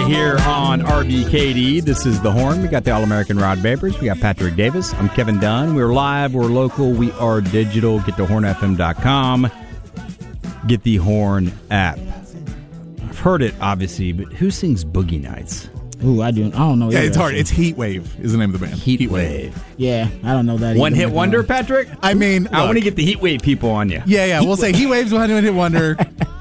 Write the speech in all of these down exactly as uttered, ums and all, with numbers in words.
here on R B K D. This is The Horn. We got the All-American Rod Vapors. We got Patrick Davis. I'm Kevin Dunn. We're live. We're local. We are digital. Get to horn f m dot com. Get the Horn app. I've heard it, obviously, but who sings Boogie Nights? Ooh, I do. I don't know. Yeah, either, it's hard. actually. It's Heat Wave is the name of the band. Heat, Heat Wave. Wave. Yeah, I don't know that. One either. hit wonder, Patrick? I mean, I look. want to get the Heat Wave people on you. Yeah, yeah. We'll say Heat Wave's one hit wonder.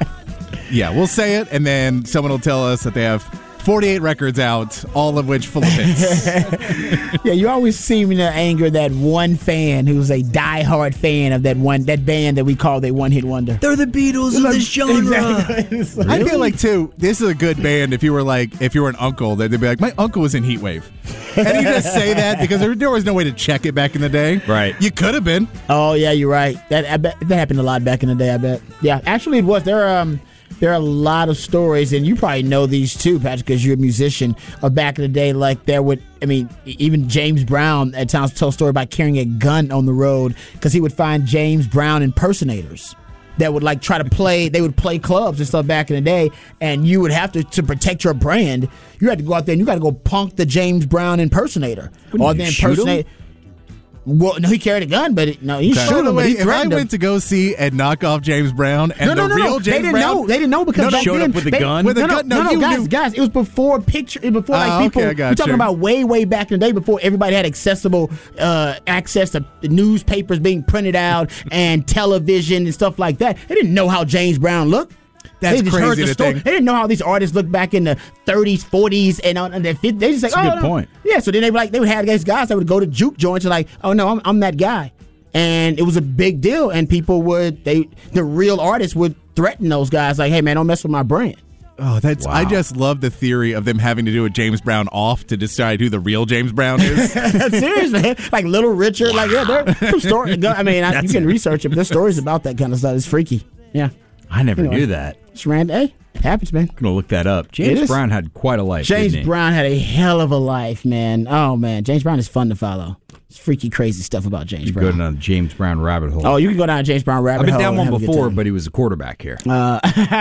Yeah, we'll say it, and then someone will tell us that they have forty-eight records out, all of which full of hits. Yeah, you always seem to anger that one fan who's a diehard fan of that one that band that we call a one hit wonder. They're the Beatles of this genre. Exactly. I feel like too, this is a good band. If you were like, if you were an uncle, they'd be like, my uncle was in Heat Wave, and you just say that because there, there was no way to check it back in the day. Right. You could have been. Oh yeah, you're right. That I bet that happened a lot back in the day. I bet. Yeah, actually, it was there. Um, there are a lot of stories, and you probably know these too, Patrick, because you're a musician. Of back in the day, like there would, I mean, even James Brown at times told a story about carrying a gun on the road because he would find James Brown impersonators that would like try to play. They would play clubs and stuff back in the day, and you would have to to protect your brand. You had to go out there and you got to go punk the James Brown impersonator Wouldn't or you the shoot him? impersonator. Well, no, he carried a gun, but it, no, he By shot the him. But way, he if I threatened him. went to go see and knock off James Brown and No, no, the no, real no. James They didn't Brown, know. They didn't know because No, no, back showed then, up with a they- gun? With a no, no, gun? No, no, no, you guys, knew- guys. It was before picture. Before like Ah, okay, people. I got We're talking you. about way, way back in the day before everybody had accessible uh, access to the newspapers being printed out and television and stuff like that. They didn't know how James Brown looked. That's they just crazy heard the to story. think. They didn't know how these artists looked back in the thirties, forties, and on the fifties. They just like, That's a oh, good no. point. Yeah, so then they were like, they would have these guys that would go to juke joints and like, oh no, I'm, I'm that guy, and it was a big deal. And people would they the real artists would threaten those guys like, hey man, don't mess with my brand. Oh, that's! Wow. I just love the theory of them having to do a James Brown off to decide who the real James Brown is. Seriously, man. Like Little Richard, like yeah, there some story. I mean, I, you can research it. But there's stories about that kind of stuff. It's freaky. Yeah, I never Anyway. knew that. it's random. Hey, it happens, man. I'm going to look that up. It James is. Brown had quite a life, James didn't he? Brown had a hell of a life, man. Oh man, James Brown is fun to follow. It's freaky, crazy stuff about James You Brown. go down the James Brown rabbit hole. Oh, you can go down James Brown rabbit I've been hole. down and one have a good before, time. but he was a quarterback here. Uh,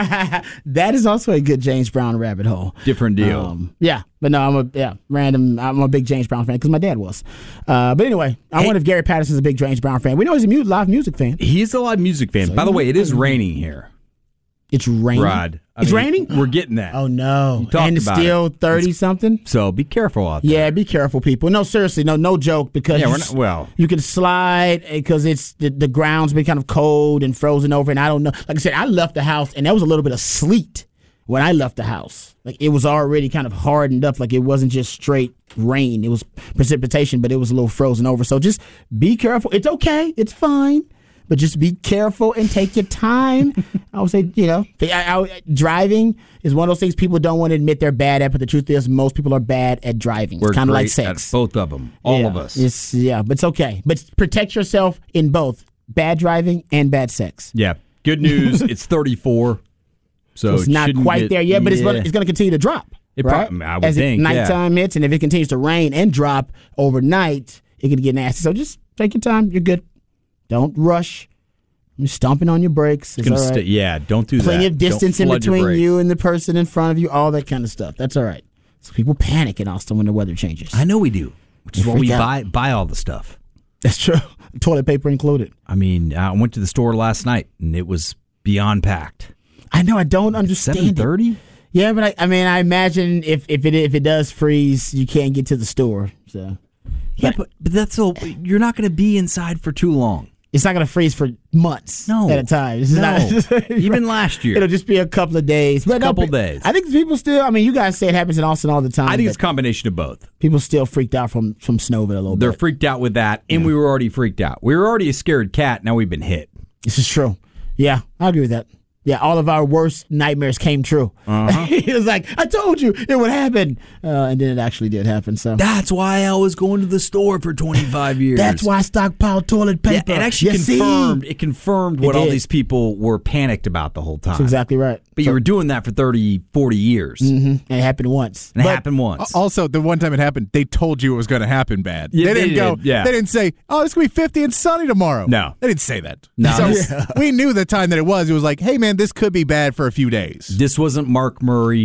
that is also a good James Brown rabbit hole. Different deal. Um, yeah, but no, I'm a yeah random. I'm a big James Brown fan because my dad was. Uh, but anyway, I Hey. wonder if Gary Patterson's a big James Brown fan. We know he's a mu- live music fan. He's a live music fan. By the way, it is raining here, It's raining. Rod. I It's mean, raining. We're getting that. Oh no! You talked And it's about still it. thirty something. So be careful out there. Yeah, be careful, people. No, seriously, no, no joke. Because Yeah, you we're s- not- well. you can slide because it's the, the ground's been kind of cold and frozen over, and I don't know. Like I said, I left the house, and there was a little bit of sleet when I left the house. Like it was already kind of hardened up. Like it wasn't just straight rain; it was precipitation, but it was a little frozen over. So just be careful. It's okay. It's fine. But just be careful and take your time. I would say, you know, I, I, driving is one of those things people don't want to admit they're bad at. But the truth is, most people are bad at driving. We're It's kind of like great sex. at both of them. All Yeah, of us. It's yeah, but it's okay. But protect yourself in both bad driving and bad sex. Yeah. Good news. It's thirty-four. So, So it's it not shouldn't quite get- there yet, but it's yeah. gonna, it's going to continue to drop. It right? prob- I would As think, it, yeah. nighttime hits, and if it continues to rain and drop overnight, it can get nasty. So just take your time. You're good. Don't rush. You're stomping on your brakes. It's Gonna all right. sta- yeah, don't do Plenty that. of distance Don't in flood your between brakes. you and the person in front of you. All that kind of stuff. That's all right. So people panic in Austin when the weather changes. I know we do, which is They why we freak out. buy buy all the stuff. That's true. Toilet paper included. I mean, I went to the store last night and it was beyond packed. I know. I don't understand Seven it. thirty. Yeah, but I, I mean, I imagine if if it if it does freeze, you can't get to the store. So Yeah, but but that's all. You're not going to be inside for too long. it's not going to freeze for months No. at a time. This is No. not, Even last year. It'll just be a couple of days. But no, couple pe- days. I think people still. I mean, you guys say it happens in Austin all the time. I think it's a but combination of both. people still freaked out from from Snowville a little They're bit. freaked out with that, and we were already freaked out. We were already a scared cat. Now we've been hit. This is true. Yeah, I agree with that. Yeah, all of our worst nightmares came true. Uh-huh. It was like, I told you it would happen. Uh, and then it actually did happen. So That's why I was going to the store for twenty-five years. that's why I stockpiled toilet Yeah, paper. it actually You see? confirmed. It confirmed what It all did. these people were panicked about the whole time. That's exactly right. But you were doing that for thirty, forty years. Mhm. And it happened once. And it But- happened once. Also, the one time it happened, they told you it was going to happen bad. Yeah, they they didn't go. did, yeah. They didn't say, "Oh, it's going to be fifty and sunny tomorrow." No. they didn't say that. No. So Yeah. we knew the time that it was. It was like, "Hey, man, this could be bad for a few days." This wasn't Mark Murray.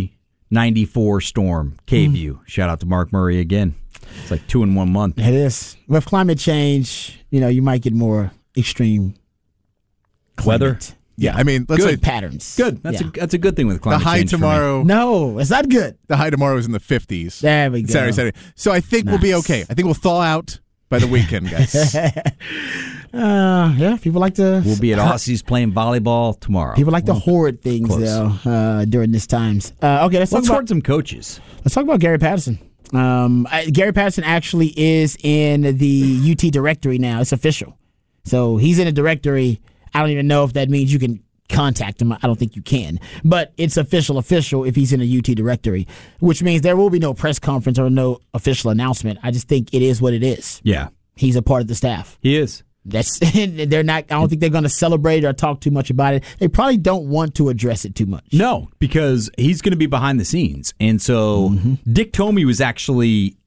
ninety-four Storm, K-View. Mm. Shout out to Mark Murray again. It's like two in one month. It is. With climate change, you know, you might get more extreme weather. Climate. Yeah, I mean, let's good. say patterns. Good. That's yeah. a that's a good thing with climate the high change. tomorrow. No, it's not good. The high tomorrow is in the fifties. There we go. Saturday, Saturday. So I think nice. we'll be okay. I think we'll thaw out by the weekend, guys. uh, yeah, people like to. We'll be at Aussies playing volleyball tomorrow. People like to hoard things Close. though uh, during this times. Uh, okay, let's, Let's talk hoard about some coaches. let's talk about Gary Patterson. Um, I, Gary Patterson actually is in the U T directory now. It's official. So he's in a directory. I don't even know if that means you can contact him. I don't think you can. But it's official official if he's in a U T directory, which means there will be no press conference or no official announcement. I just think it is what it is. Yeah. He's a part of the staff. He is. That's they're not. I don't think they're going to celebrate or talk too much about it. They probably don't want to address it too much. No, because he's going to be behind the scenes, and so mm-hmm. Dick Tomey was actually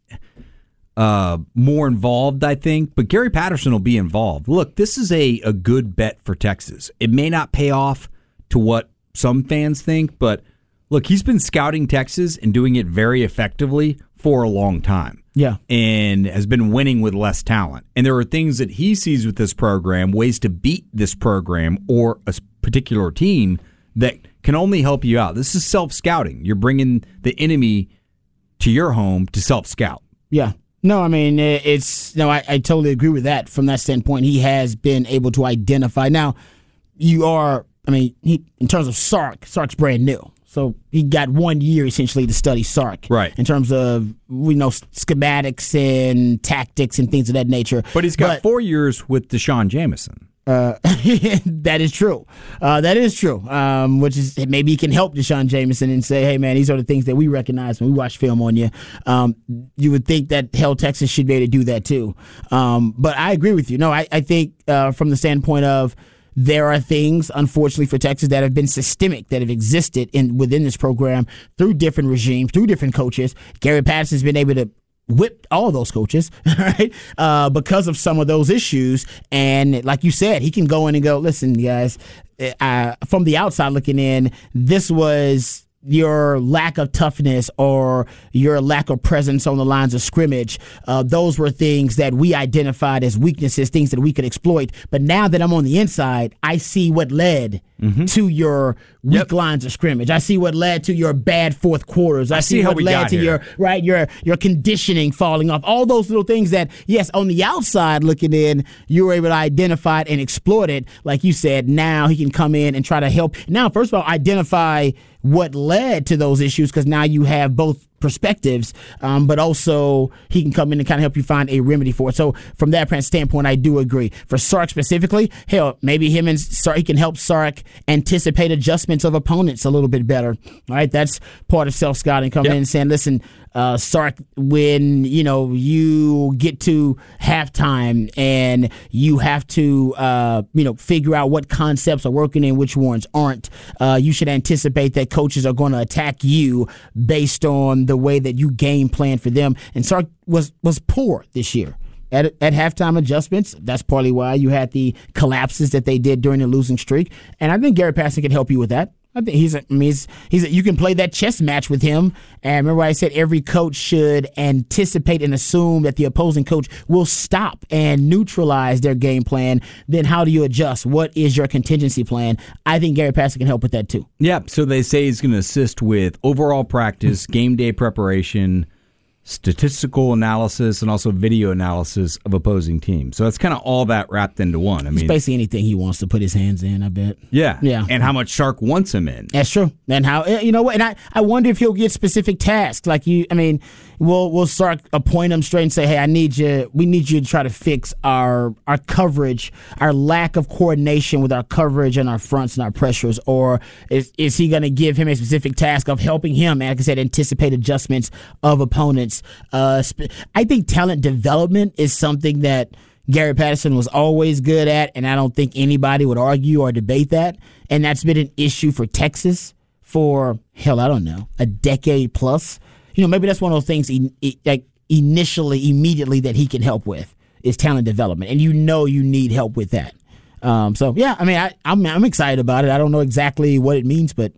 uh, more involved, I think. But Gary Patterson will be involved. Look, this is a a good bet for Texas. It may not pay off to what some fans think, but look, he's been scouting Texas and doing it very effectively for a long time. Yeah. And has been winning with less talent. And there are things that he sees with this program, ways to beat this program or a particular team that can only help you out. This is self-scouting. You're bringing the enemy to your home to self-scout. Yeah. No, I mean, it's, no, I, I totally agree with that from that standpoint. He has been able to identify. Now, you are, I mean, he, in terms of Sark, Sark's brand new. So he got one year essentially to study Sark, right? In terms of we know schematics and tactics and things of that nature. But he's got but, four years with Deshaun Jameson. Uh, that is true. Uh, that is true. Um, which is maybe he can help Deshaun Jameson and say, "Hey, man, these are the things that we recognize when we watch film on you." Um, you would think that hell, Texas should be able to do that too. Um, but I agree with you. No, I, I think uh, from the standpoint of. There are things, unfortunately, for Texas that have been systemic, that have existed in within this program through different regimes, through different coaches. Gary Patterson's been able to whip all those coaches, right, uh, because of some of those issues. And like you said, he can go in and go, listen, guys, uh, from the outside looking in, this was your lack of toughness or your lack of presence on the lines of scrimmage. Uh, those were things that we identified as weaknesses, things that we could exploit. But now that I'm on the inside, I see what led mm-hmm. to your weak yep. lines of scrimmage. I see what led to your bad fourth quarters. I, I see, see what led to here. your right your your conditioning falling off. All those little things that, yes, on the outside looking in, you were able to identify it and exploit it. Like you said, now he can come in and try to help. Now, first of all, identify what led to those issues, because now you have both perspectives, um, but also he can come in and kind of help you find a remedy for it. So from that standpoint, I do agree. For Sark specifically, hell, maybe him and Sark, he can help Sark anticipate adjustments of opponents a little bit better. All right, that's part of self-scouting, coming yep. in and saying, listen, uh, Sark, when, you know, you get to halftime and you have to, uh, you know, figure out what concepts are working and which ones aren't, uh, you should anticipate that coaches are going to attack you based on the way that you game plan for them. And Sark was was poor this year at at halftime adjustments. That's partly why you had the collapses that they did during the losing streak. And I think Gary Patterson can help you with that. I think he's a, I mean, he's, he's a, you can play that chess match with him. And remember I said every coach should anticipate and assume that the opposing coach will stop and neutralize their game plan. Then how do you adjust? What is your contingency plan? I think Gary Patterson can help with that too. Yeah, so they say he's going to assist with overall practice, game day preparation, statistical analysis, and also video analysis of opposing teams. So that's kind of all that wrapped into one. I mean, it's basically anything he wants to put his hands in, I bet. Yeah. Yeah. And how much Sark wants him in. That's true. And how, you know what, and I, I wonder if he'll get specific tasks. Like you, I mean, we'll, we'll Sark appoint him straight and say, hey, I need you, we need you to try to fix our, our coverage, our lack of coordination with our coverage and our fronts and our pressures. Or is, is he going to give him a specific task of helping him, like I said, anticipate adjustments of opponents? Uh, I think talent development is something that Gary Patterson was always good at, and I don't think anybody would argue or debate that. And that's been an issue for Texas for, hell, I don't know, a decade plus. You know, maybe that's one of those things he, he, like initially, immediately that he can help with is talent development. And you know you need help with that. Um, so, yeah, I mean, I, I'm, I'm excited about it. I don't know exactly what it means, but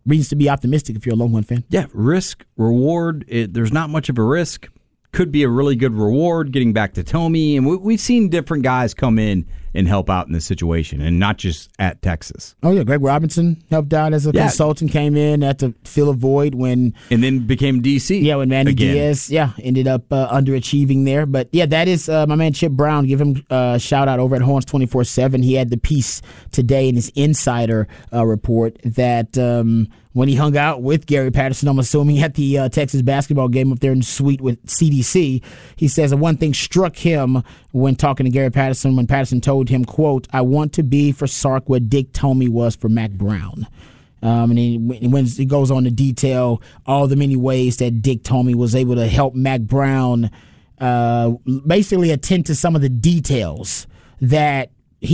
reasons to be optimistic if you're a Longhorn fan. Yeah, risk, reward. It, there's not much of a risk. Could be a really good reward getting back to Tomey. And we, we've seen different guys come in and help out in this situation, and not just at Texas. Oh, yeah. Greg Robinson helped out as a yeah. consultant, came in at to fill a void when. And then became D C. Yeah, when Manny again. Diaz, yeah, ended up uh, underachieving there. But, yeah, that is uh, my man Chip Brown. Give him a shout out over at Horns twenty-four seven. He had the piece today in his Insider uh, report that. Um, When he hung out with Gary Patterson, I'm assuming, at the uh, Texas basketball game up there in the suite with C D C, he says that one thing struck him when talking to Gary Patterson, when Patterson told him, quote, I want to be for Sark what Dick Tomey was for Mack Brown. Um, and he, when he goes on to detail all the many ways that Dick Tomey was able to help Mack Brown uh, basically attend to some of the details that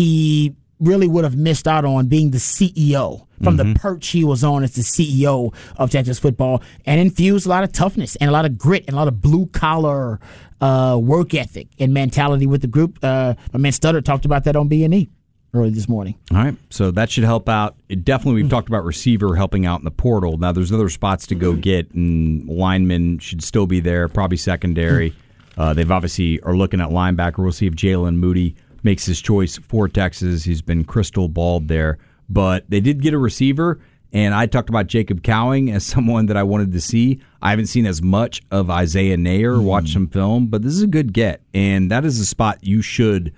he really would have missed out on being the C E O. From mm-hmm. the perch he was on as the C E O of Texas football, and infused a lot of toughness and a lot of grit and a lot of blue-collar uh, work ethic and mentality with the group. Uh, my man Stutter talked about that on B and E early this morning. All right, so that should help out. It definitely, we've mm-hmm. talked about receiver helping out in the portal. Now, there's other spots to go get, and linemen should still be there, probably secondary. Mm-hmm. Uh, they've obviously are looking at linebacker. We'll see if Jalen Moody makes his choice for Texas. He's been crystal balled there. But they did get a receiver, and I talked about Jacob Cowing as someone that I wanted to see. I haven't seen as much of Isaiah Nayer, mm. watch some film, but this is a good get. And that is a spot you should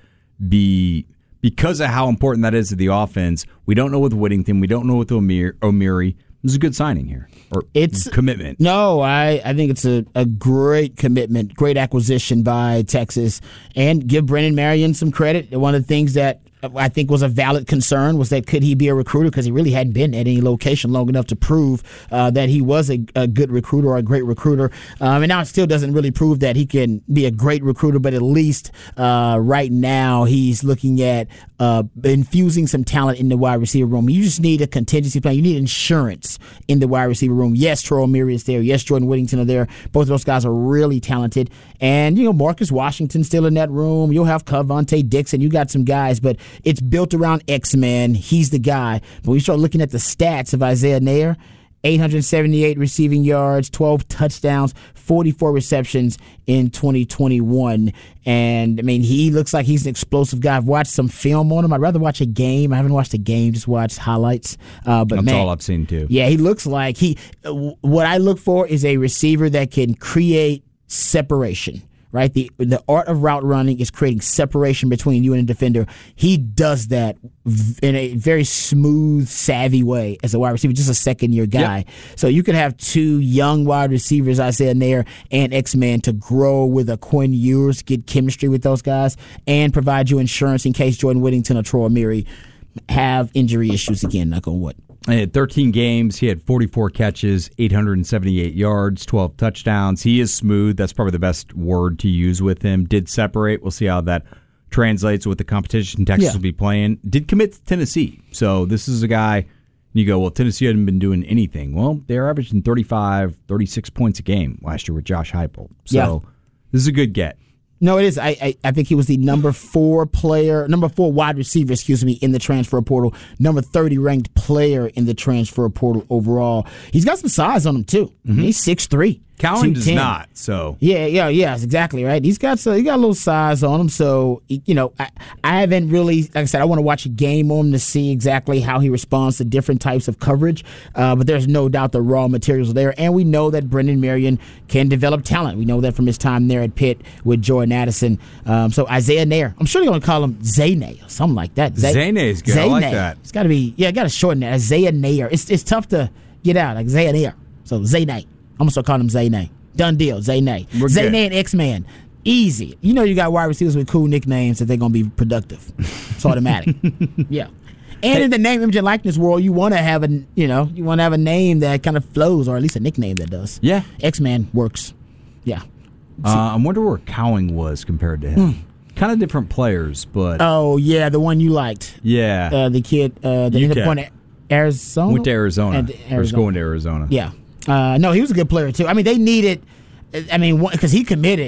be, because of how important that is to the offense. We don't know with Whittington. We don't know with O'Meara. O'Meary. This is a good signing here, or it's commitment. No, I, I think it's a, a great commitment, great acquisition by Texas. And give Brennan Marion some credit. One of the things that I think was a valid concern was that could he be a recruiter, because he really hadn't been at any location long enough to prove uh, that he was a, a good recruiter or a great recruiter. Um, and now it still doesn't really prove that he can be a great recruiter, but at least uh, right now he's looking at uh, infusing some talent in the wide receiver room. You just need a contingency plan. You need insurance in the wide receiver room. Yes, Troy O'Meary is there. Yes, Jordan Whittington are there. Both of those guys are really talented. And, you know, Marcus Washington's still in that room. You'll have Cavante Dixon. You got some guys, but it's built around X-Men. He's the guy. But when you start looking at the stats of Isaiah Nayer, eight hundred seventy-eight receiving yards, twelve touchdowns, forty-four receptions in twenty twenty-one. And, I mean, he looks like he's an explosive guy. I've watched some film on him. I'd rather watch a game. I haven't watched a game, just watched highlights. Uh, but That's man, all I've seen, too. Yeah, he looks like he. What I look for is a receiver that can create separation. Right, the the art of route running is creating separation between you and a defender. He does that in a very smooth, savvy way as a wide receiver, just a second year guy. Yep. So you could have two young wide receivers, Isaiah Nayer and X-Man, to grow with a Quinn Ewers, get chemistry with those guys, and provide you insurance in case Jordan Whittington or Troy O'Meary have injury issues again. Knock on wood. He had thirteen games. He had forty-four catches, eight hundred seventy-eight yards, twelve touchdowns. He is smooth. That's probably the best word to use with him. Did separate. We'll see how that translates with the competition Texas yeah. will be playing. Did commit to Tennessee. So this is a guy, you go, well, Tennessee hadn't been doing anything. Well, they're averaging thirty-five, thirty-six points a game last year with Josh Heupel. So yeah. this is a good get. No, it is. I, I I think he was the number four player, number four wide receiver, excuse me, in the transfer portal. Number thirty ranked player in the transfer portal overall. He's got some size on him too. Mm-hmm. He's six three. Cowan does not. So yeah, yeah, yeah, exactly right. He's got so he got a little size on him. So you know, I, I haven't really, like I said, I want to watch a game on him to see exactly how he responds to different types of coverage. Uh, but there's no doubt the raw materials are there, and we know that Brendan Marion can develop talent. We know that from his time there at Pitt with Jordan Addison. Um, so Isaiah Nayer, I'm sure they're going to call him Zayne or something like that. Zay- Zayne is good. Zayne. I like that. It's got to be, yeah, got to shorten that. Isaiah Nayer. It's it's tough to get out like Isaiah Nayer. So Zayne. I'm going to start calling him Zayne. Done deal, Zayne. Zayne and X-Man. Easy. You know you got wide receivers with cool nicknames that they're going to be productive. It's automatic. Yeah. And hey, in the name, image, and likeness world, you want to have a, you know, you want to have a name that kind of flows, or at least a nickname that does. Yeah. X-Man works. Yeah. Uh, I wonder where Cowing was compared to him. Hmm. Kind of different players, but. Oh, yeah, the one you liked. Yeah. Uh, the kid uh, that ended up going to Arizona. Went to Arizona. And Arizona. Or was going to Arizona. Yeah. Uh, no, he was a good player, too. I mean, they needed, I mean, because he committed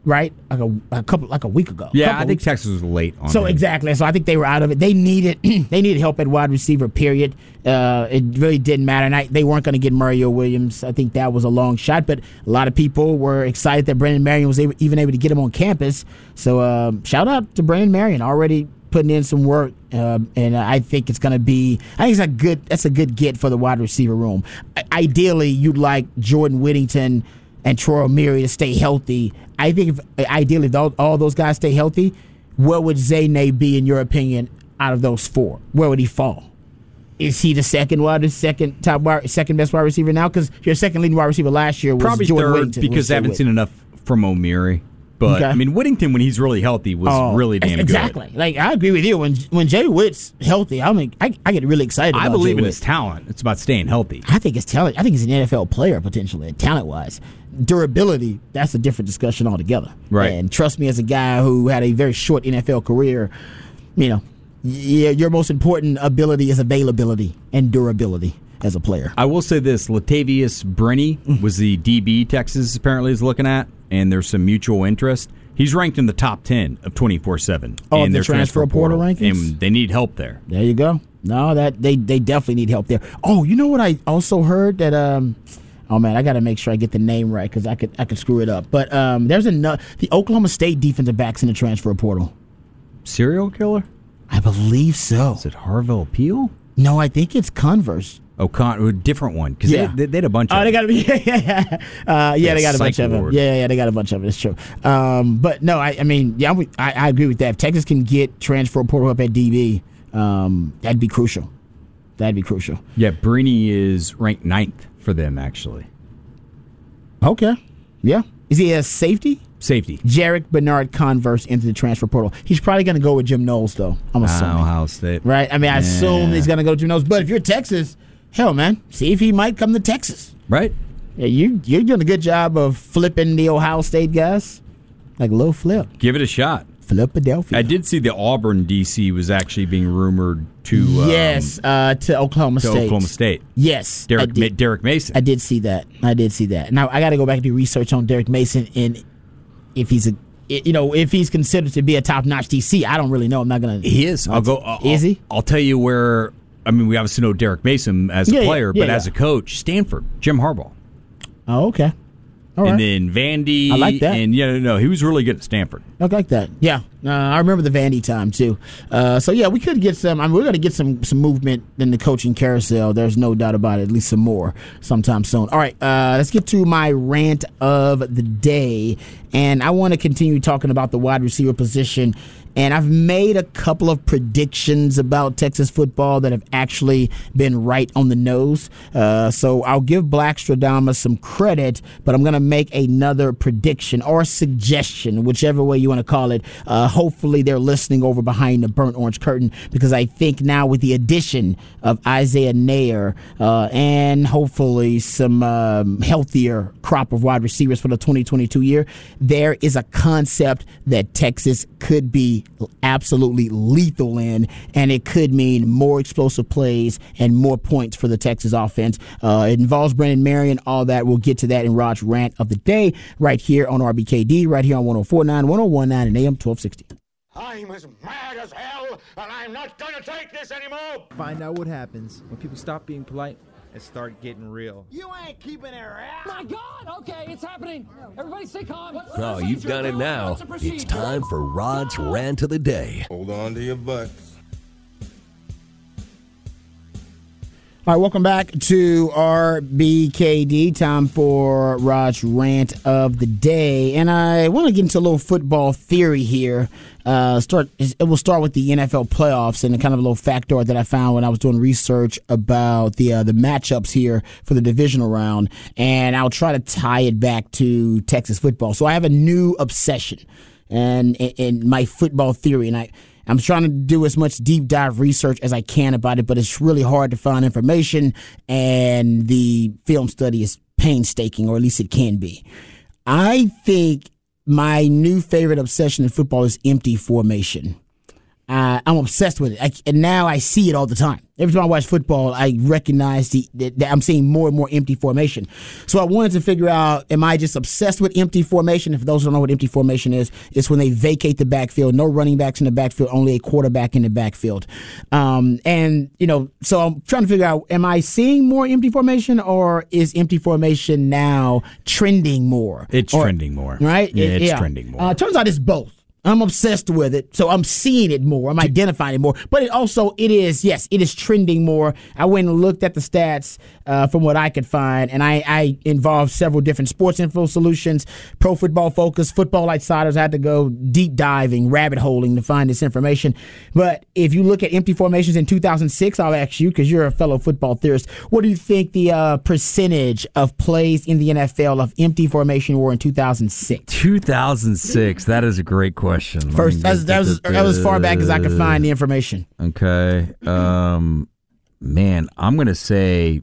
right? Like a, a couple, like a week ago. Yeah, Couple I think weeks. Texas was late on So him. exactly. So I think they were out of it. They needed they needed help at wide receiver. Period. Uh, it really didn't matter. And I, they weren't going to get Mario Williams. I think that was a long shot. But a lot of people were excited that Brendan Marion was able, even able to get him on campus. So um, shout out to Brendan Marion, already putting in some work. Um, and I think it's going to be. I think it's a good. That's a good get for the wide receiver room. I, ideally, you'd like Jordan Whittington and Troy O'Meara to stay healthy. I think if, ideally, if all, all those guys stay healthy, where would Zayne be, in your opinion, out of those four? Where would he fall? Is he the second wide, the second top wide, second best wide receiver now? Because your second leading wide receiver last year was Probably Jordan third Whittington. because I haven't seen enough from O'Meara. But, Okay. I mean, Whittington, when he's really healthy, was Oh, really damn exactly. good. Like, I agree with you. When when Jay Witt's healthy, I mean, I, I get really excited about I believe Jay in Witt. his talent. It's about staying healthy. I think his talent. I think he's an N F L player potentially, talent wise. Durability, that's a different discussion altogether. Right. And trust me, as a guy who had a very short N F L career, you know, yeah, your most important ability is availability and durability as a player. I will say this: Latavius Brenny was the D B Texas apparently is looking at, and there's some mutual interest. He's ranked in the top ten of twenty-four seven Oh, in the their transfer portal rankings? and they need help there. There you go. No, that they they definitely need help there. Oh, you know what I also heard that um oh man, I got to make sure I get the name right cuz I could I could screw it up. But um there's another the Oklahoma State defensive backs in the transfer portal. Serial killer? I believe so. Is it Harville Peel? No, I think it's Converse. Oh, Con- a different one because Yeah. they, they, they had a bunch of. Oh, they got to be yeah, yeah, yeah. Uh, yeah, they got a bunch Psych of them. ward. Yeah, yeah, they got a bunch of it. It's true. Um, but no, I, I mean, yeah, I, I agree with that. If Texas can get transfer portal up at D B, um, that'd be crucial. That'd be crucial. Yeah, Brenny is ranked ninth for them actually. Okay. Yeah. Is he a safety? Safety. Jarek Bernard Converse into the transfer portal. He's probably going to go with Jim Knowles, though. I'm assuming. Ohio State. Right? I mean, I Yeah. assume he's going to go to Jim Knowles. But if you're Texas, hell, man, see if he might come to Texas. Right? Yeah, you, you're doing a good job of flipping the Ohio State guys. Like a little flip. Give it a shot. Philadelphia. I did see the Auburn D C was actually being rumored to um, Yes, uh, to Oklahoma to State. Oklahoma State. Yes. I Derek Ma- did. Derek Mason. I did see that. I did see that. Now I got to go back and do research on Derek Mason and if he's a, you know, if he's considered to be a top-notch D C. I don't really know. I'm not gonna. He is. I'll go. I'll, Is he? I'll tell you where. I mean, we obviously know Derek Mason as a Yeah, yeah, player, yeah, but yeah. as a coach, Stanford, Jim Harbaugh, Oh, okay. All right. and then Vandy. I like that. And yeah, no, no, he was really good at Stanford. I like that. Yeah, uh, I remember the Vandy time too. Uh, so yeah, we could get some. I mean, we're going to get some some movement in the coaching carousel. There's no doubt about it. At least some more sometime soon. All right, uh, let's get to my rant of the day, and I want to continue talking about the wide receiver position. And I've made a couple of predictions about Texas football that have actually been right on the nose. Uh, so I'll give Black Stradamus some credit, but I'm going to make another prediction or suggestion, whichever way you want to call it. Uh, hopefully they're listening over behind the burnt orange curtain, because I think now with the addition of Isaiah Nair uh, and hopefully some um, healthier crop of wide receivers for the twenty twenty-two year, there is a concept that Texas could be absolutely lethal in, and it could mean more explosive plays and more points for the Texas offense. Uh, it involves Brendan Marion, all that. We'll get to that in Rod's rant of the day right here on R B K D, right here on one oh four point nine, one oh one point nine, and A M twelve sixty. I'm as mad as hell, and I'm not gonna take this anymore! Find out what happens when people stop being polite and start getting real. You ain't keeping it around! My God! Okay, it's happening. Everybody stay calm. What's Oh, you've done it now. It's time for Rod's Rant of the Day. Hold on to your butts. All right, welcome back to R B K D. Time for Rod's rant of the day, and I want to get into a little football theory here. Uh, start. It will start with the N F L playoffs and a kind of a little factoid that I found when I was doing research about the uh, the matchups here for the divisional round, and I'll try to tie it back to Texas football. So I have a new obsession, and in my football theory, and I. I'm trying to do as much deep dive research as I can about it, but it's really hard to find information, and the film study is painstaking, or at least it can be. I think my new favorite obsession in football is empty formation. Uh, I'm obsessed with it, I, and now I see it all the time. Every time I watch football, I recognize the, the, that I'm seeing more and more empty formation. So I wanted to figure out, am I just obsessed with empty formation? If those don't know what empty formation is, it's when they vacate the backfield, no running backs in the backfield, only a quarterback in the backfield. Um, and, you know, so I'm trying to figure out, am I seeing more empty formation, or is empty formation now trending more? It's or, trending more. Right? Yeah, It- it's yeah. trending more. Uh, turns out it's both. I'm obsessed with it, so I'm seeing it more. I'm identifying it more. But it also, it is, yes, it is trending more. I went and looked at the stats uh, from what I could find, and I, I involved several different sports info solutions, Pro Football Focus, Football Outsiders. I had to go deep diving, rabbit holing to find this information. But if you look at empty formations in two thousand six, I'll ask you, because you're a fellow football theorist, what do you think the uh, percentage of plays in the N F L of empty formation were in two thousand six? two thousand six. That is a great question. Let First, me that was, get that, was, the- that was as far back as I could find the information. Okay. Um, man, I'm going to say,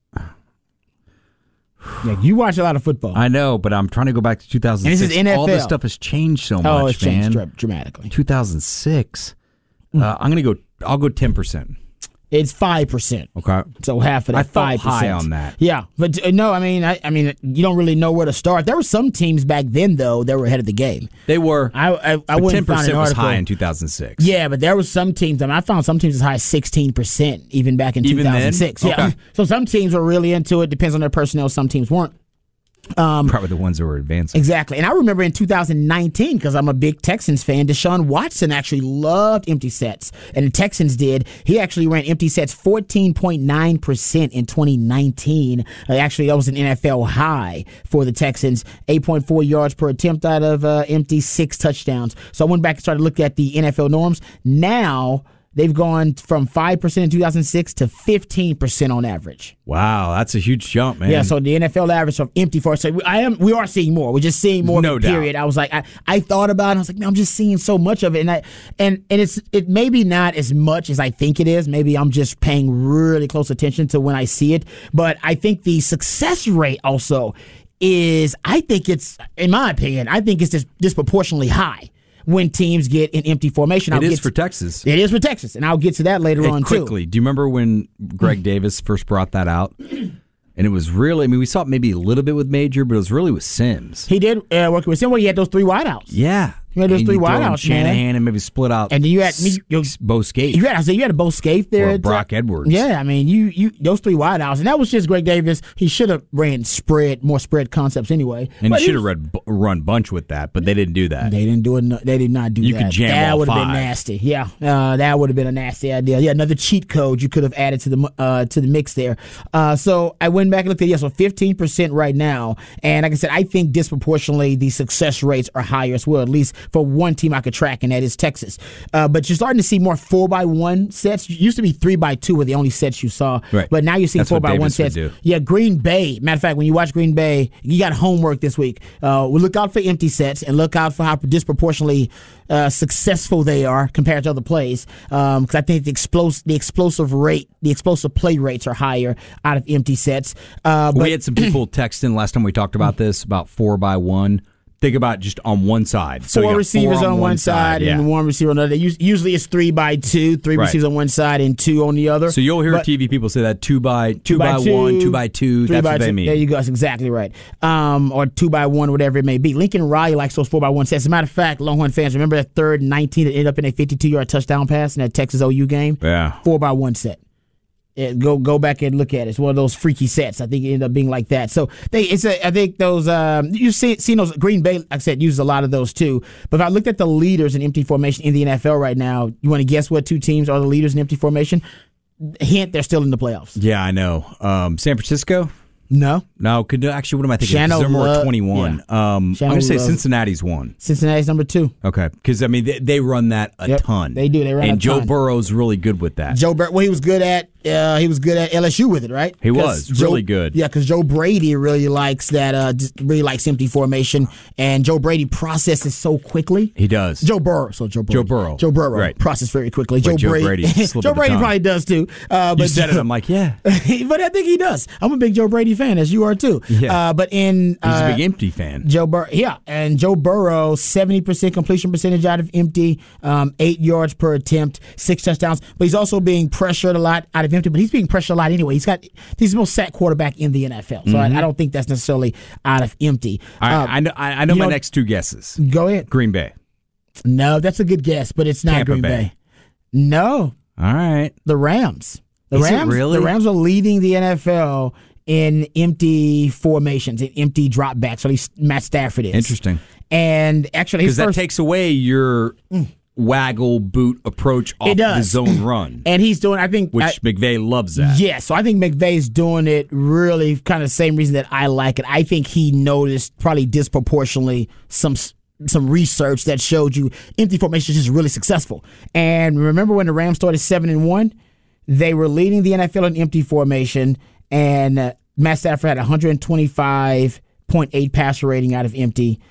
Yeah, you watch a lot of football. I know, but I'm trying to go back to two thousand six. And this is N F L. All this stuff has changed so much, oh, it's changed man. dra- dramatically. two thousand six. Uh, I'm going to go, I'll go ten percent. It's five percent. Okay. So half of that, I felt five percent. high on that. Yeah, but uh, no, I mean, I, I mean, you don't really know where to start. There were some teams back then, though, that were ahead of the game. They were. I, I, I but wouldn't ten find an percent was article. high in two thousand six. Yeah, but there was some teams. I mean, I found some teams as high as sixteen percent even back in Even two thousand six. then? Yeah, Okay. so some teams were really into it. Depends on their personnel. Some teams weren't. Probably the ones that were advancing. Exactly. And I remember in two thousand nineteen, because I'm a big Texans fan, Deshaun Watson actually loved empty sets. And the Texans did. He actually ran empty sets fourteen point nine percent in twenty nineteen. Uh, actually, that was an N F L high for the Texans. eight point four yards per attempt out of uh, empty, six touchdowns. So I went back and started looking at the N F L norms. Now, they've gone from five percent in two thousand six to fifteen percent on average. Wow, that's a huge jump, man. Yeah, so the N F L average of empty for so I am we are seeing more. We're just seeing more. No doubt. Period. I was like, I, I thought about it. I was like, man, I'm just seeing so much of it, and I and and it's it maybe not as much as I think it is. Maybe I'm just paying really close attention to when I see it. But I think the success rate also is. I think it's, in my opinion, I think it's just disproportionately high when teams get in empty formation. I'll It is get for to- Texas. It is for Texas, and I'll get to that later Hey, on quickly, too. do you remember when Greg Davis first brought that out? And it was really, I mean, we saw it maybe a little bit with Major, but it was really with Sims. He did uh, work with him where he had those three wideouts. Yeah. You had those And three you throw in wideouts, man. Shanahan and maybe split out. And then you had me, you, Bo Scaife. you had I said you had a Bo Scaife there, Or at, Brock uh, Edwards. Yeah, I mean you you those three wideouts, and that was just Greg Davis. He should have ran spread more spread concepts anyway. And But he should was- have read, run bunch with that, but they didn't do that. They didn't do it. no- They did not do You that. could jam that all would have been five. nasty. Yeah, uh, that would have been a nasty idea. Yeah, another cheat code you could have added to the uh, to the mix there. Uh, so I went back and looked at yeah, so fifteen percent right now, and like I said, I think disproportionately the success rates are higher as well. At least for one team I could track, and that is Texas. Uh, but you're starting to see more four by one sets. It used to be three by two were the only sets you saw, Right. but now you're seeing That's four what by one Davis would sets. do. Yeah, Green Bay. Matter of fact, when you watch Green Bay, you got homework this week. Uh, we look out for empty sets and look out for how disproportionately uh, successful they are compared to other plays. Because I think the explosive, the explosive rate, the explosive play rates are higher out of empty sets. Uh, but we had some people text in last time we talked about this, about four by one. Think about just on one side. So you four got receivers four on one side yeah. and one receiver on the other. Us- Usually it's three by two, three Right. receivers on one side and two on the other. So you'll hear But- T V people say that two by two, by, two, one, two by two. three That's by what they two. mean. There you go. That's exactly right. Um, or two by one, whatever it may be. Lincoln Riley likes those four by one sets. As a matter of fact, Longhorn fans, remember that third and nineteen that ended up in a fifty-two yard touchdown pass in that Texas O U game? Yeah. Four by one set. Yeah, go go back and look at it. It's one of those freaky sets. I think it ended up being like that. So they, it's a. I think those. Um, you've seen, seen those. Green Bay, like I said, uses a lot of those too. But if I looked at the leaders in empty formation in the N F L right now, you want to guess what two teams are the leaders in empty formation? Hint: they're still in the playoffs. Yeah, I know. Um, San Francisco? No, No, could actually, what am I thinking? 'Cause Shannon they're more Lo- twenty-one. yeah. Um, I'm Shannon going to say Lo- Cincinnati's one. Cincinnati's number two. Okay, because I mean they, they run that a Yep, ton. they do. They run and a Joe ton. Burrow's really good with that. Joe Burrow, what he was good at Uh, he was good at L S U with it, right? He was Joe, really good. Yeah, because Joe Brady really likes that. Uh, really likes empty formation, and Joe Brady processes so quickly. He does. Joe Burrow, so Joe Burrow. Joe Burrow. Joe Burrow Right. processes very quickly. Wait, Joe, Joe Brady. Brady slip Joe of the Brady tongue. probably does too. Uh, but You said it. I'm like, yeah. but I think he does. I'm a big Joe Brady fan, as you are too. Yeah. Uh, but in He's uh, a big empty fan. Joe Burrow, yeah, and Joe Burrow, seventy percent completion percentage out of empty, um, eight yards per attempt, six touchdowns. But he's also being pressured a lot out of empty. But he's being pressured a lot anyway. He's got he's the most sacked quarterback in the N F L. So Mm-hmm. I, I don't think that's necessarily out of empty. I, Uh, I know, I I know you my know- next two guesses. Go ahead. Green Bay. No, that's a good guess, but it's not Tampa Green Bay. Bay. No, All right. the Rams. The Is it Rams. really? The Rams are leading the N F L in empty formations, in empty dropbacks. At least Matt Stafford is. Interesting. And actually, his Because that first, takes away your waggle boot approach off It the does. zone run, and he's doing. I think which I- McVay loves that. Yeah, so I think McVay's doing it really kind of the same reason that I like it. I think he noticed probably disproportionately some some research that showed you empty formation is just really successful. And remember when the Rams started seven and one, they were leading the N F L in empty formation, and uh, Matt Stafford had one twenty-five point eight passer rating out of empty.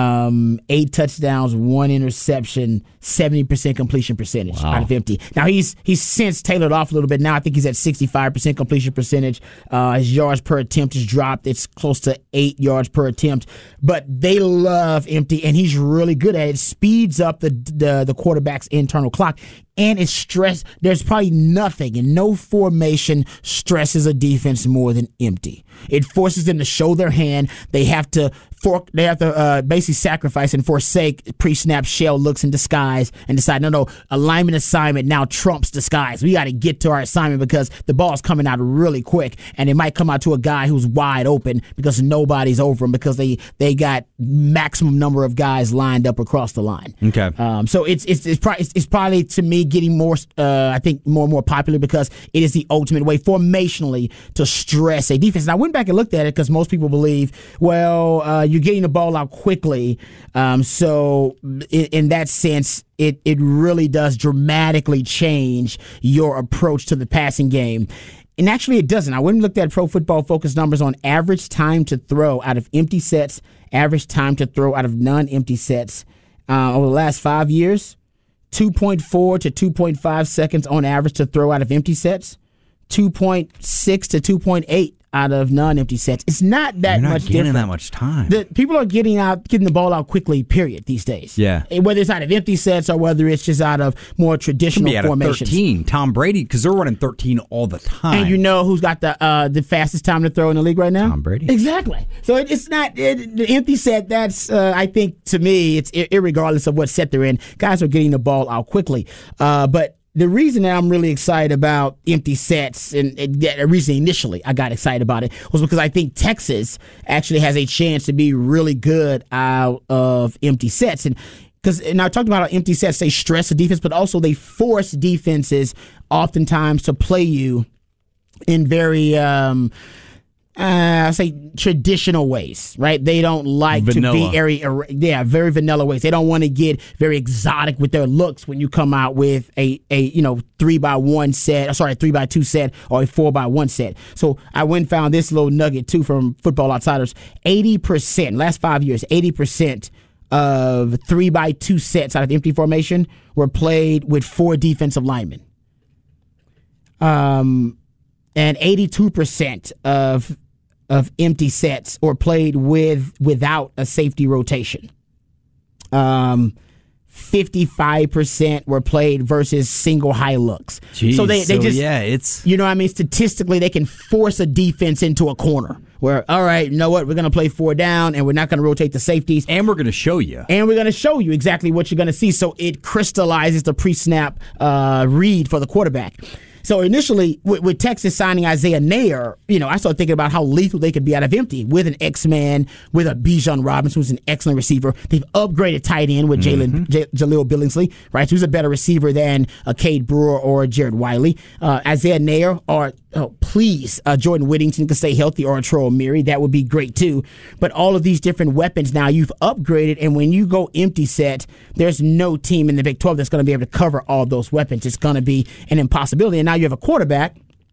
Um, eight touchdowns, one interception, seventy percent completion percentage out of empty. Now he's he's since tailored off a little bit. Now I think he's at sixty-five percent completion percentage. Uh, his yards per attempt has dropped. It's close to eight yards per attempt. But they love empty, and he's really good at it. It speeds up the the, the quarterback's internal clock. And it's stress. There's probably nothing and no formation stresses a defense more than empty. It forces them to show their hand. They have to fork. They have to uh, basically sacrifice and forsake pre-snap shell looks in disguise and decide, no, no, alignment assignment now trumps disguise. We got to get to our assignment because the ball's coming out really quick, and it might come out to a guy who's wide open because nobody's over him because they they got maximum number of guys lined up across the line. Okay. Um, so it's it's it's, probably, it's it's probably to me getting more, uh, I think, more and more popular because it is the ultimate way formationally to stress a defense. And I went back and looked at it because most people believe, well, uh, you're getting the ball out quickly. Um, so in, in that sense, it, it really does dramatically change your approach to the passing game. And actually, it doesn't. I went and looked at Pro Football Focus numbers on average time to throw out of empty sets, average time to throw out of non-empty sets uh, over the last five years. two point four to two point five seconds on average to throw out of empty sets, two point six to two point eight out of non-empty sets. It's not that You're not much getting different. that much time. The, people are getting out, getting the ball out quickly, period, these days. Yeah. Whether it's out of empty sets or whether it's just out of more Should traditional be out of formations. thirteen. Tom Brady, because they're running thirteen all the time. And you know who's got the uh, the fastest time to throw in the league right now? Tom Brady. Exactly. So it, it's not it, the empty set. That's uh, I think to me, it's ir- irregardless of what set they're in. Guys are getting the ball out quickly. Uh, but the reason that I'm really excited about empty sets, and, and the reason initially I got excited about it was because I think Texas actually has a chance to be really good out of empty sets. And because and I talked about how empty sets, they stress the defense, but also they force defenses oftentimes to play you in very um, uh, I say traditional ways, right? They don't like Vanilla. to be very, yeah, very vanilla ways. They don't want to get very exotic with their looks when you come out with a, a you know, three by one set, sorry, a three by two set or a four by one set. So I went and found this little nugget too from Football Outsiders. eighty percent, last five years, eighty percent of three by two sets out of empty formation were played with four defensive linemen. Um, and eighty-two percent of of empty sets or played with without a safety rotation. Um, fifty-five percent were played versus single high looks. Jeez, so they, they so just, yeah, it's you know what I mean? Statistically, they can force a defense into a corner where, all right, you know what? We're going to play four down and we're not going to rotate the safeties. and we're going to show you. And we're going to show you exactly what you're going to see. So it crystallizes the pre-snap uh, read for the quarterback. So initially, with, with Texas signing Isaiah Nair, you know, I started thinking about how lethal they could be out of empty with an X-Man, with a Bijan Robinson, who's an excellent receiver. They've upgraded tight end with Jalen Mm-hmm. J- Jaleel Billingsley, right? Who's a better receiver than a Cade Brewer or Jared Wiley. Uh, Isaiah Nair, or oh, please, uh, Jordan Whittington can stay healthy, or Troy Miri. That would be great too. But all of these different weapons now you've upgraded, and when you go empty set, there's no team in the Big twelve that's going to be able to cover all those weapons. It's going to be an impossibility. And now you have a quarterback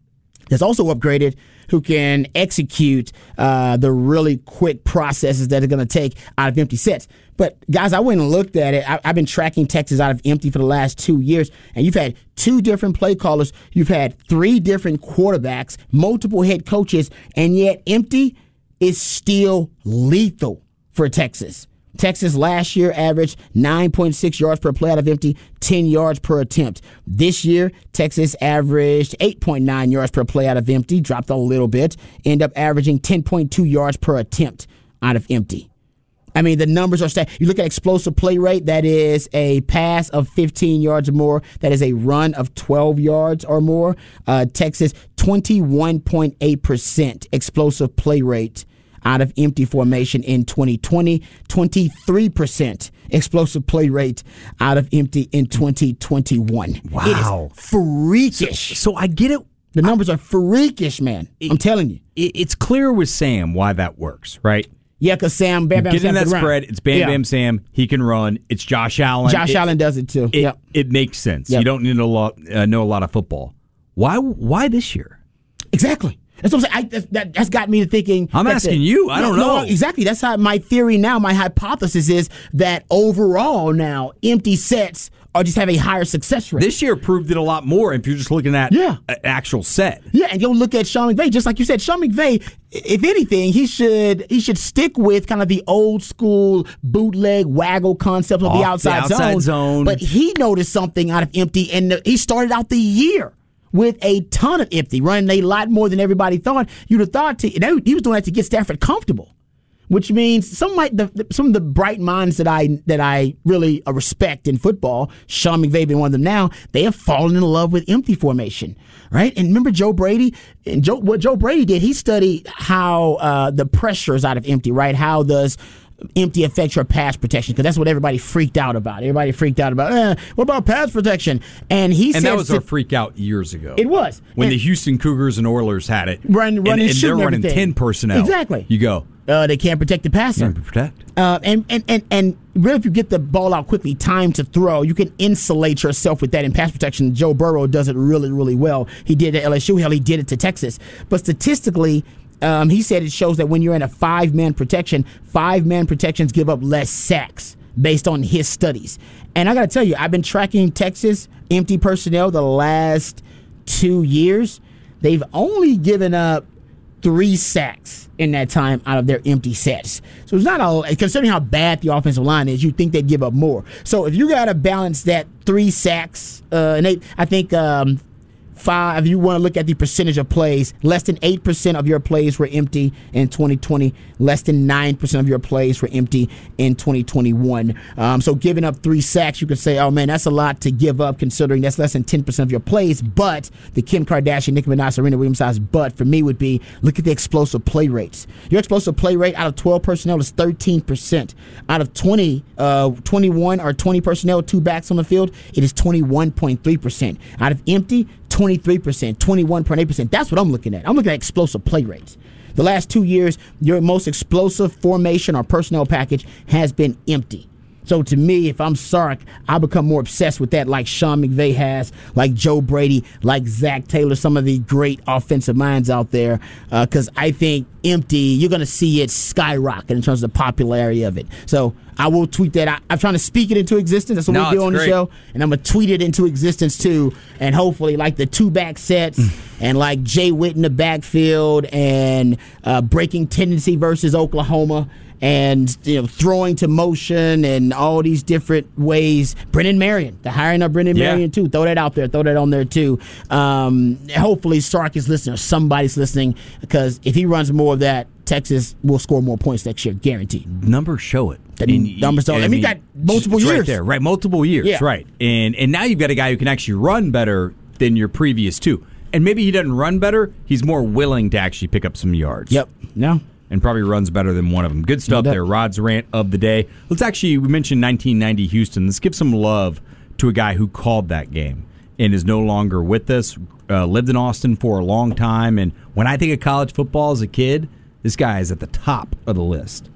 that's also upgraded, who can execute uh, the really quick processes that are going to take out of empty sets. But, guys, I went and looked at it. I, I've been tracking Texas out of empty for the last two years, and you've had two different play callers. You've had three different quarterbacks, multiple head coaches, and yet empty is still lethal for Texas. Texas last year averaged nine point six yards per play out of empty, ten yards per attempt. This year, Texas averaged eight point nine yards per play out of empty, dropped a little bit, end up averaging ten point two yards per attempt out of empty. I mean, the numbers are stacked. You look at explosive play rate, that is a pass of fifteen yards or more. That is a run of twelve yards or more. Uh, Texas, twenty-one point eight percent explosive play rate out of empty formation in twenty twenty, twenty-three percent explosive play rate out of empty in twenty twenty-one. Wow. It is freakish. So I get it. The numbers are freakish, man. I'm telling you. It, it's clear with Sam why that works, right? Yeah, because Sam, Bam Bam Getting Sam that can run. spread, it's Bam Yeah. Bam Sam. He can run. It's Josh Allen. Josh It- Allen does it too. It, Yep. it makes sense. Yep. You don't need a lot, uh, know a lot of football. Why? Why this year? Exactly. That's what I'm saying. I, that's, that, that's got me to thinking. I'm that's asking it. you. I don't No, know. no, exactly. That's how my theory now, my hypothesis is that overall now, empty sets are just have a higher success rate. This year proved it a lot more if you're just looking at Yeah. an actual set. Yeah, and you'll look at Sean McVay, just like you said. Sean McVay, if anything, he should he should stick with kind of the old school bootleg waggle concept of Off the the outside, outside zone. zone. But he noticed something out of empty, and the, he started out the year with a ton of empty, running a lot more than everybody thought. You'd have thought to, and he was doing that to get Stafford comfortable. Which means some might the, the, some of the bright minds that I that I really uh, respect in football, Sean McVay being one of them now, they have fallen in love with empty formation, right? And remember Joe Brady? And Joe, what Joe Brady did, he studied how uh, the pressures out of empty, right? How does empty affect your pass protection? Because that's what everybody freaked out about. Everybody freaked out about, eh, what about pass protection? And he And said that was to, our freak out years ago. It was. When And- the Houston Cougars and Oilers had it. Run- and, running, and they're shooting running everything. ten personnel. Exactly. You go, uh, they can't protect the passer. Can't protect. Uh, and, and, and, and really, if you get the ball out quickly, time to throw, you can insulate yourself with that in pass protection. Joe Burrow does it really, really well. He did it at L S U. Hell, he did it to Texas. But statistically, um, he said it shows that when you're in a five-man protection, five-man protections give up less sacks based on his studies. And I got to tell you, I've been tracking Texas empty personnel the last two years. They've only given up three sacks in that time out of their empty sets. So it's not a, considering how bad the offensive line is, you'd think they'd give up more. So if you got to balance that three sacks, uh, and they, I think um, five, if you want to look at the percentage of plays, less than eight percent of your plays were empty in twenty twenty, less than nine percent of your plays were empty in twenty twenty-one. Um, so giving up three sacks, you could say, oh man, that's a lot to give up considering that's less than ten percent of your plays. But the Kim Kardashian, Nicki Minaj, Serena Williams size but for me would be, look at the explosive play rates. Your explosive play rate out of twelve personnel is thirteen percent. Out of twenty, uh, twenty-one or twenty personnel, two backs on the field, it is twenty-one point three percent. Out of empty, twenty-three percent, twenty-one point eight percent. That's what I'm looking at. I'm looking at explosive play rates. The last two years, your most explosive formation or personnel package has been empty. So to me, if I'm Sark, I become more obsessed with that like Sean McVay has, like Joe Brady, like Zach Taylor, some of the great offensive minds out there, because uh, I think empty, you're going to see it skyrocket in terms of the popularity of it. So I will tweet that. I, I'm trying to speak it into existence. That's what No, we do it's on great. the show. And I'm going to tweet it into existence too. And hopefully like the two-back sets and like Jay Witt in the backfield and uh, breaking tendency versus Oklahoma and you know throwing to motion and all these different ways. Brennan Marion, the hiring of Brennan Yeah. Marion too. Throw that out there. Throw that on there too. Um, hopefully Sark is listening or somebody's listening because if he runs more of that, Texas will score more points next year, guaranteed. Numbers show it. The numbers don't- I mean, you got multiple it's years. right there, right? Multiple years, Yeah. right? And and now you've got a guy who can actually run better than your previous two. And maybe he doesn't run better. He's more willing to actually pick up some yards. Yep. No. And probably runs better than one of them. Good stuff No doubt. there. Rod's rant of the day. Let's actually, we mentioned nineteen ninety Houston. Let's give some love to a guy who called that game and is no longer with us. Uh, lived in Austin for a long time. And when I think of college football as a kid, this guy is at the top of the list.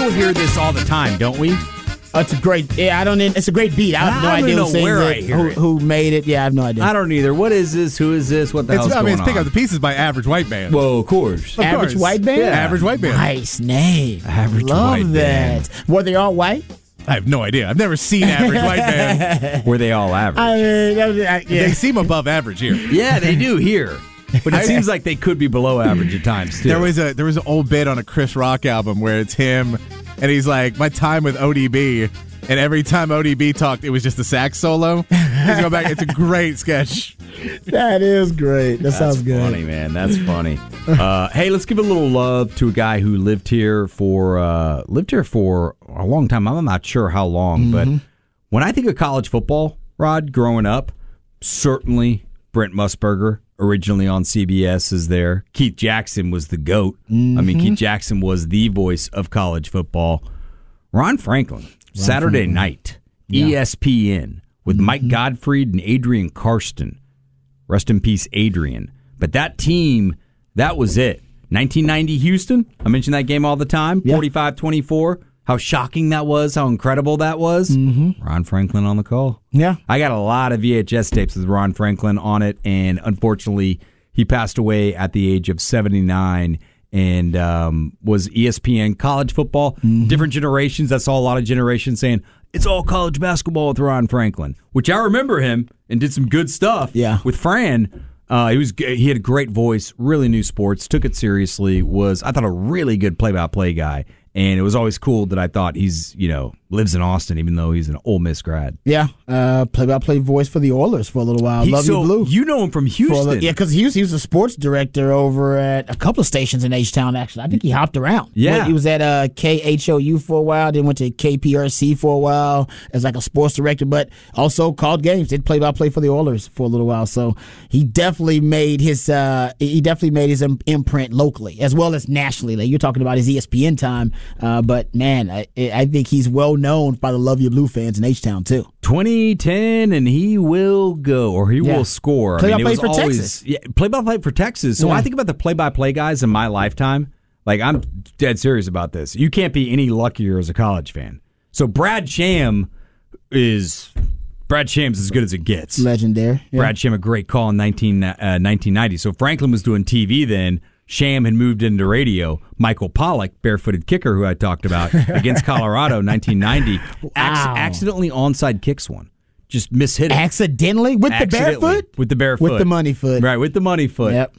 still hear this all the time, don't we? Oh, it's a great. Yeah, I don't. It's a great beat. I have no I don't idea know who sings where it, I hear who, it. who made it. Yeah, I have no idea. I don't either. What is this? Who is this? What the It's, hell's I mean, going it's Pick on? Up the Pieces by Average White Band. Well, of course. Of Average course. White Band. Yeah, Average White Band. Nice name. Average Love White that. Band. Were they all white? I have no idea. I've never seen Average White Band. Were they all average? I mean, that was, I, yeah. They seem above average here. Yeah, they do here. But it seems like they could be below average at times, too. There was a there was an old bit on a Chris Rock album where it's him, and he's like, my time with O D B, and every time O D B talked, it was just a sax solo. He's going back. It's a great sketch. That is great. That That's sounds good. funny, man. That's funny. Uh, hey, let's give a little love to a guy who lived here for uh, lived here for a long time. I'm not sure how long, Mm-hmm. but when I think of college football, Rod, growing up, certainly Brent Musburger, originally on C B S, is there. Keith Jackson was the GOAT. Mm-hmm. I mean, Keith Jackson was the voice of college football. Ron Franklin, Saturday Franklin. night, E S P N, with Mm-hmm. Mike Gottfried and Adrian Karsten. Rest in peace, Adrian. But that team, that was it. nineteen ninety Houston, I mention that game all the time, Yeah. forty-five twenty-four. How shocking that was, how incredible that was. Mm-hmm. Ron Franklin on the call. Yeah. I got a lot of V H S tapes with Ron Franklin on it, and unfortunately, he passed away at the age of seventy-nine and um, was E S P N college football. Mm-hmm. Different generations. I saw a lot of generations saying, it's all college basketball with Ron Franklin, which I remember him and did some good stuff Yeah. with Fran. Uh, he was g- he had a great voice, really knew sports, took it seriously, was, I thought, a really good play-by-play guy. And it was always cool that I thought he's, you know, lives in Austin, even though he's an Ole Miss grad. Yeah. Uh, play-by-play voice for the Oilers for a little while. He- Love so You Blue. You know him from For a Houston. little- yeah, because he was, he was a sports director over at a couple of stations in H-Town, actually. I think he hopped around. Yeah. He was at uh, K H O U for a while, then went to K P R C for a while as like a sports director, but also called games. Did play-by-play for the Oilers for a little while. So he definitely made his uh, he definitely made his im- imprint locally as well as nationally. Like you're talking about his E S P N time, uh, but man, I, I think he's well known by the Love You Blue fans in H-Town too. twenty ten, and he will go, or he Yeah. will score. I Play-by-play mean, it was for always, Texas. Yeah, play-by-play for Texas. So Yeah. when I think about the play-by-play guys in my lifetime, like, I'm dead serious about this. You can't be any luckier as a college fan. So Brad Sham is... Brad Sham's as good as it gets. Legendary. Yeah. Brad Sham, a great call in nineteen, uh, nineteen ninety. So Franklin was doing T V then. Sham had moved into radio. Michael Pollock, barefooted kicker, who I talked about, against Colorado, nineteen ninety, Wow. acc- accidentally onside kicks one. Just mishit it. Accidentally with the Accidentally. barefoot? With the barefoot. With the money foot. Right, with the money foot. Yep.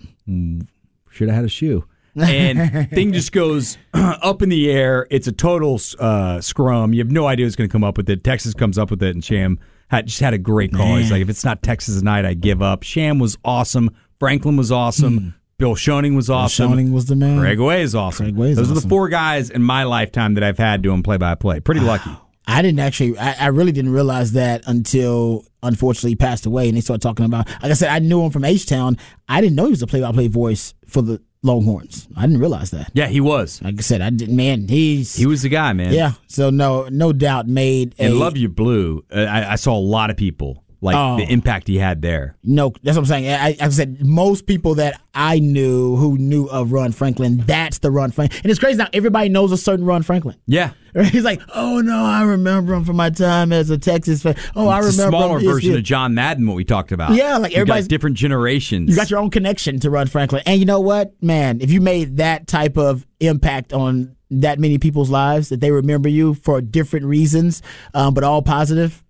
Should have had a shoe. And thing just goes up in the air. It's a total uh, scrum. You have no idea who's going to come up with it. Texas comes up with it, and Sham had, just had a great call. He's Man. like, if it's not Texas tonight, I give up. Sham was awesome. Franklin was awesome. Bill Schoening was awesome. Schoening was the man. Greg Way is awesome. Greg Way is Those are the awesome. four guys in my lifetime that I've had doing play-by-play. Pretty lucky. I didn't actually, I, I really didn't realize that until, unfortunately, he passed away and they started talking about, like I said, I knew him from H-Town. I didn't know he was a play-by-play voice for the Longhorns. I didn't realize that. Yeah, he was. Like I said, I didn't, man, he's, He was the guy, man. yeah. So no, no doubt made a, And Love You Blue, uh, I, I saw a lot of people, like, Oh. the impact he had there. no, that's what I'm saying. I, I said most people that I knew who knew of Ron Franklin, that's the Ron Franklin. And it's crazy now, everybody knows a certain Ron Franklin. Yeah. He's like, oh no, I remember him from my time as a Texas fan. Oh, I It's a remember smaller him. It's- version of John Madden, what we talked about. Yeah, like You got everybody's- different generations. You got your own connection to Ron Franklin. And you know what, man, if you made that type of impact on that many people's lives, that they remember you for different reasons, um, but all positive,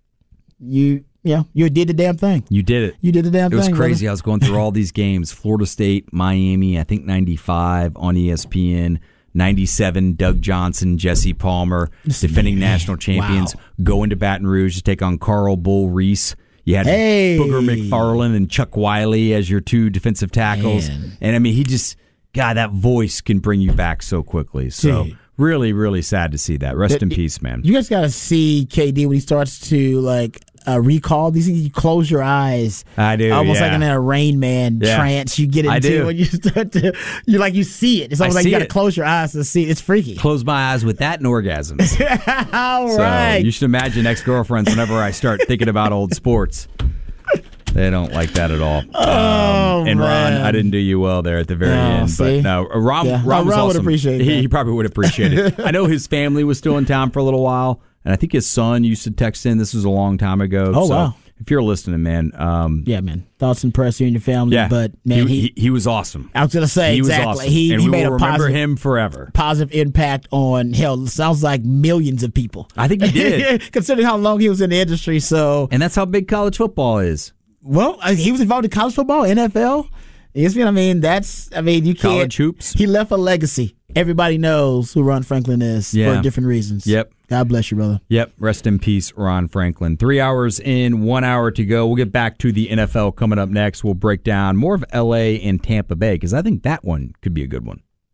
you you know, you did the damn thing. You did it. You did the damn It was thing. crazy. brother. I was going through all these games. Florida State, Miami, I think ninety-five on E S P N. ninety-seven, Doug Johnson, Jesse Palmer, defending man. national champions, Wow. going to Baton Rouge to take on Carl Bull Reese. You had Hey. Booger McFarland and Chuck Wiley as your two defensive tackles. Man. And I mean, he just, God, that voice can bring you back so quickly. So Dude. really, really sad to see that. Rest That- in peace, man. You guys got to see K D when he starts to like uh, recall these things. You close your eyes. I do, Almost yeah. like in a Rain Man Yeah. trance you get into I do. when you start to, you like you see it. It's almost I like you see got to it. close your eyes to see it. It's freaky. Close my eyes with that and orgasms. All So right. you should imagine ex-girlfriends whenever I start thinking about old sports. They don't like that at all. Oh, um, and Ron, man. I didn't do you well there at the very Oh, end. see? But no, Ron, Yeah. Ron Oh, was Ron would awesome. appreciate he, that. he probably would appreciate it. I know his family was still in town for a little while, and I think his son used to text in. This was a long time ago. Oh, so wow. If you're listening, man. Um, Yeah, man. Thoughts and prayers to you and your family. yeah. But, man, he, he, he, he was awesome. I was going to say, He exactly. was awesome. He, and he we made will a remember positive, him forever. positive impact on, hell, it sounds like millions of people. I think he did. Considering how long he was in the industry. So, And that's how big college football is. well, uh, he was involved in college football, N F L. E S P N, I mean, that's, I mean, you can't. College hoops. He left a legacy. Everybody knows who Ron Franklin is Yeah. for different reasons. Yep. God bless you, brother. Yep. Rest in peace, Ron Franklin. Three hours in, one hour to go. We'll get back to the N F L coming up next. We'll break down more of L A and Tampa Bay because I think that one could be a good one.